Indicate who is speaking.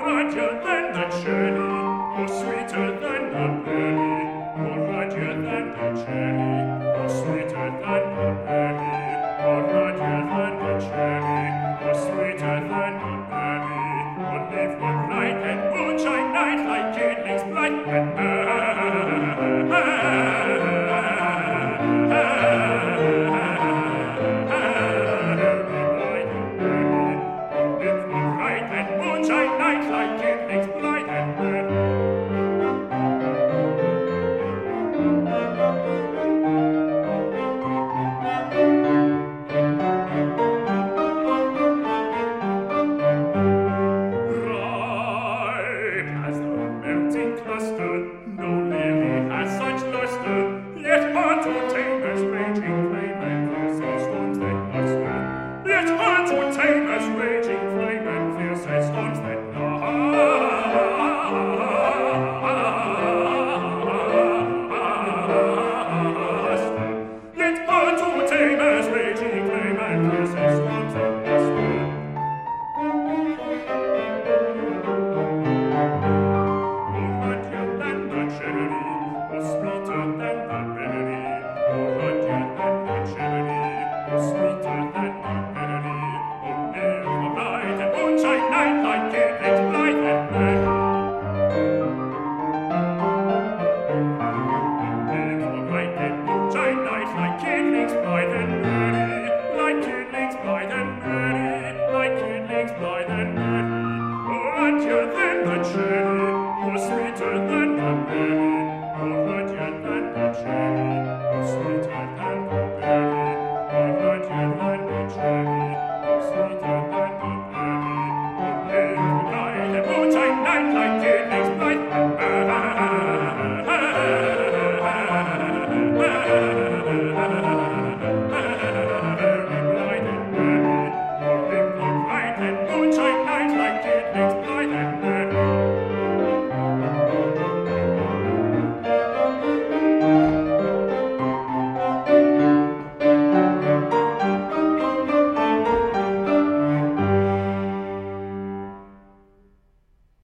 Speaker 1: ruddier than the cherry, oh, sweeter than the berry, oh, ruddier than the cherry, oh, sweeter than the berry, oh, ruddier than the cherry, oh, sweeter than the berry, oh, live one night and moonshine night like kindlings bright and moonshine night like kindlings bright and burning. Ripe as the melting cluster, no lily has such luster, yet hard to tame as raging flame and fierce as storms that muster, yet hard to tame as raging flame and fierce as storms that muster. Yet hard to tame as raging flame and fierce as storms that muster. Oh, ruddier than the cherry, oh, sweeter than the berry, oh, ruddier than the cherry, oh, sweeter than the berry, oh, never bright and moonshine night like kindlings bright and merry. Never bright and moonshine night like kindlings bright and merry, like kindlings bright and merry, like kindlings bright and merry, oh, ruddier than the cherry, oh, sweeter than the berry.